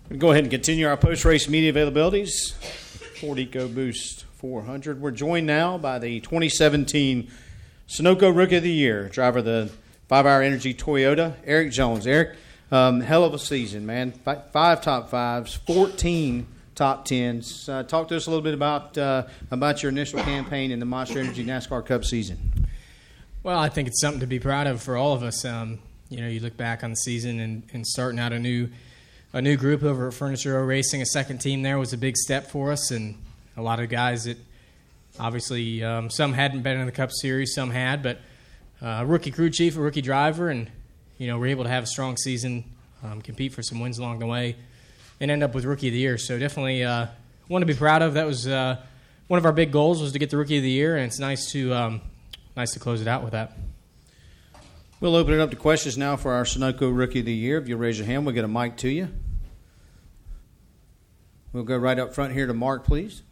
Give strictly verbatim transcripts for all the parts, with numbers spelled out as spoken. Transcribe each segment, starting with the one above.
Go ahead and continue our post-race media availabilities. Ford EcoBoost four hundred. We're joined now by the twenty seventeen Sunoco Rookie of the Year, driver of the five hour Energy Toyota, Erik Jones. Erik, um, hell of a season, man. F- five top fives, fourteen top tens. Uh, talk to us a little bit about uh, about your initial campaign in the Monster Energy NASCAR Cup season. Well, I think it's something to be proud of for all of us. Um, you know, you look back on the season and, and starting out a new a new group over at Furniture Row Racing, a second team there was a big step for us, and a lot of guys that obviously um, some hadn't been in the Cup Series, some had, but uh, a rookie crew chief, a rookie driver, and you know, we're able to have a strong season, um, compete for some wins along the way, and end up with Rookie of the Year. So definitely uh, one to be proud of. That was uh, one of our big goals, was to get the Rookie of the Year, and it's nice to um, nice to close it out with that. We'll open it up to questions now for our Sunoco Rookie of the Year. If you raise your hand, we'll get a mic to you. We'll go right up front here to Mark, please.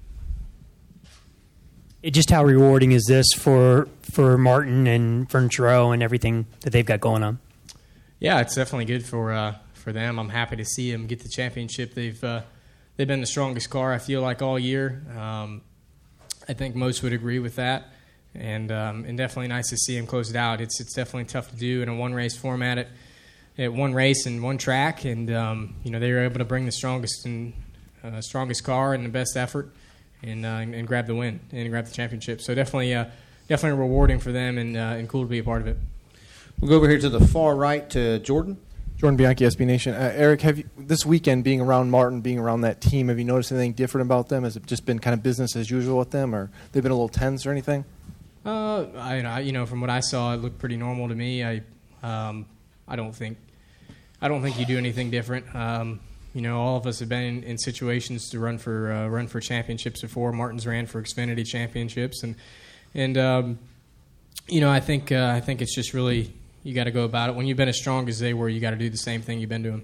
It, just how rewarding is this for for Martin and Furniture Row and everything that they've got going on? Yeah, it's definitely good for uh, for them. I'm happy to see them get the championship. They've uh, they've been the strongest car, I feel like, all year. Um, I think most would agree with that. And um, and definitely nice to see him close it out. It's it's definitely tough to do in a one race format at, at one race and one track. And um, you know, they were able to bring the strongest and uh, strongest car and the best effort, and uh, and grab the win and grab the championship. So definitely uh, definitely rewarding for them, and uh, and cool to be a part of it. We'll go over here to the far right to Jordan. Jordan Bianchi, S B Nation. Uh, Erik, have you, this weekend being around Martin, being around that team, have you noticed anything different about them? Has it just been kind of business as usual with them, or they've been a little tense or anything? Uh, I, you know, from what I saw, it looked pretty normal to me. I, um, I don't think, I don't think you do anything different. Um, you know, all of us have been in, in situations to run for uh, run for championships before. Martin's ran for Xfinity championships, and and um, you know, I think uh, I think it's just really, you got to go about it when you've been as strong as they were. You got to do the same thing you've been doing.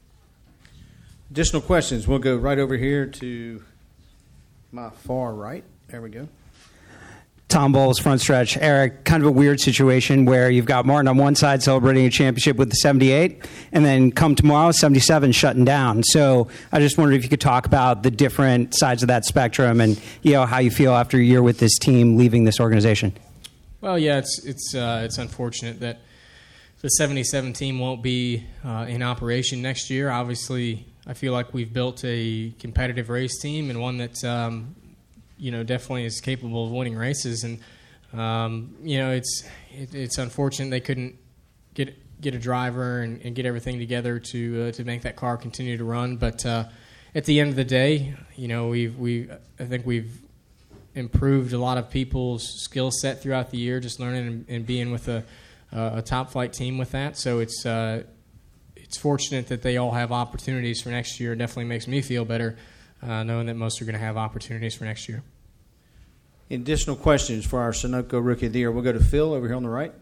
Additional questions. We'll go right over here to my far right. There we go. Tom Bowles, front stretch. Erik, kind of a weird situation where you've got Martin on one side celebrating a championship with the seventy-eight, and then come tomorrow, seventy-seven shutting down. So I just wondered if you could talk about the different sides of that spectrum, and you know how you feel after a year with this team leaving this organization. Well, yeah, it's it's uh, it's unfortunate that the seventy-seven team won't be uh, in operation next year. Obviously, I feel like we've built a competitive race team, and one that um, you know, definitely is capable of winning races, and um, you know, it's it, it's unfortunate they couldn't get get a driver and, and get everything together to uh, to make that car continue to run. But uh, at the end of the day, you know, we've we I think we've improved a lot of people's skill set throughout the year, just learning and, and being with a a top flight team with that. So it's uh, it's fortunate that they all have opportunities for next year. It definitely makes me feel better. Uh, knowing that most are going to have opportunities for next year. Additional questions for our Sunoco Rookie of the Year. We'll go to Phil over here on the right.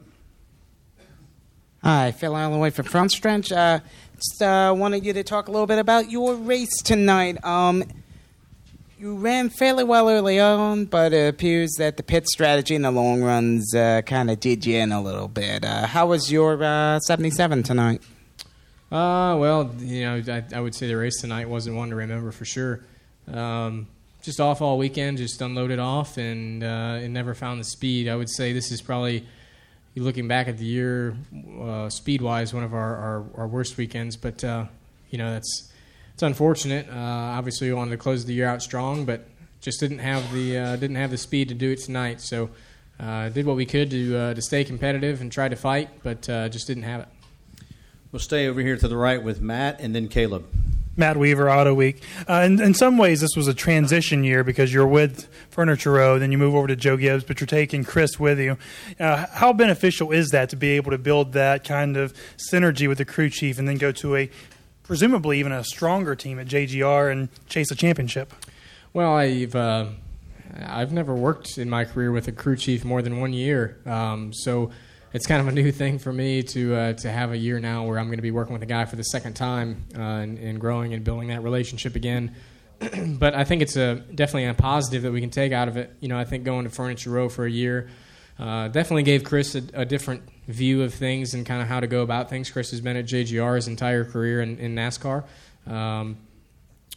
Hi, Phil Alloway from Front Stretch. Uh, just uh, wanted you to talk a little bit about your race tonight. Um, you ran fairly well early on, but it appears that the pit strategy in the long runs uh, kind of did you in a little bit. Uh, how was your uh, seventy-seven tonight? Uh, well, you know, I, I would say the race tonight wasn't one to remember for sure. Um, just off all weekend, just unloaded off, and uh, it never found the speed. I would say this is probably, looking back at the year, uh, speed-wise, one of our, our, our worst weekends. But uh, you know, that's it's unfortunate. Uh, obviously, we wanted to close the year out strong, but just didn't have the uh, didn't have the speed to do it tonight. So, uh, did what we could to uh, to stay competitive and try to fight, but uh, just didn't have it. We'll stay over here to the right with Matt and then Caleb. Matt Weaver, Auto Week. Uh, in, in some ways, this was a transition year because you're with Furniture Row, then you move over to Joe Gibbs, but you're taking Chris with you. Uh, how beneficial is that to be able to build that kind of synergy with the crew chief and then go to a presumably even a stronger team at J G R and chase a championship? Well, I've uh, I've never worked in my career with a crew chief more than one year, um, so it's kind of a new thing for me to uh, to have a year now where I'm going to be working with a guy for the second time uh, and, and growing and building that relationship again. But I think it's a definitely a positive that we can take out of it. You know, I think going to Furniture Row for a year uh, definitely gave Chris a, a different view of things and kind of how to go about things. Chris has been at J G R his entire career in, in NASCAR. Um,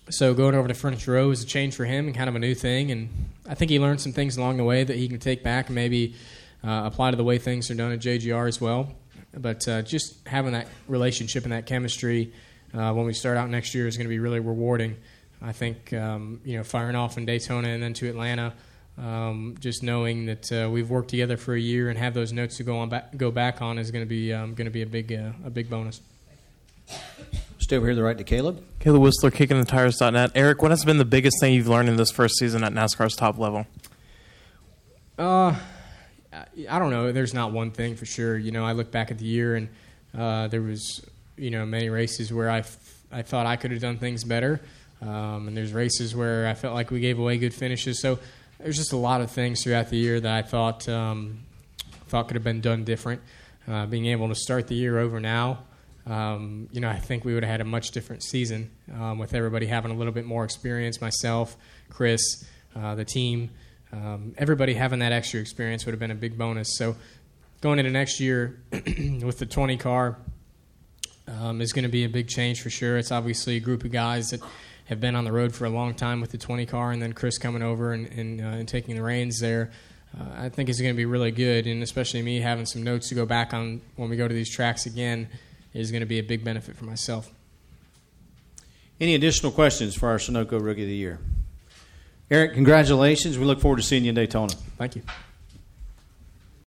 so going over to Furniture Row was a change for him and kind of a new thing. And I think he learned some things along the way that he can take back and maybe uh, apply to the way things are done at J G R as well. But uh, just having that relationship and that chemistry uh, when we start out next year is going to be really rewarding. I think um, you know, firing off in Daytona and then to Atlanta, um, just knowing that uh, we've worked together for a year and have those notes to go on back, go back on is going to be um, going to be a big uh, a big bonus. Stay over here to the right to Caleb. Caleb Whistler, kicking the tires dot net. Eric, what has been the biggest thing you've learned in this first season at NASCAR's top level? Uh, I don't know. There's not one thing for sure. You know, I look back at the year and uh, there was, you know, many races where I, f- I thought I could have done things better. Um, and there's races where I felt like we gave away good finishes. So there's just a lot of things throughout the year that I thought um, thought could have been done different. Uh, being able to start the year over now, um, you know, I think we would have had a much different season um, with everybody having a little bit more experience. Myself, Chris, uh, the team, um, everybody having that extra experience would have been a big bonus. So going into next year with the twenty car um, is going to be a big change for sure. It's obviously a group of guys that have been on the road for a long time with the twenty car, and then Chris coming over and, and, uh, and taking the reins there. Uh, I think it's going to be really good, and especially me having some notes to go back on when we go to these tracks again is going to be a big benefit for myself. Any additional questions for our Sunoco Rookie of the Year? Eric, congratulations. We look forward to seeing you in Daytona. Thank you.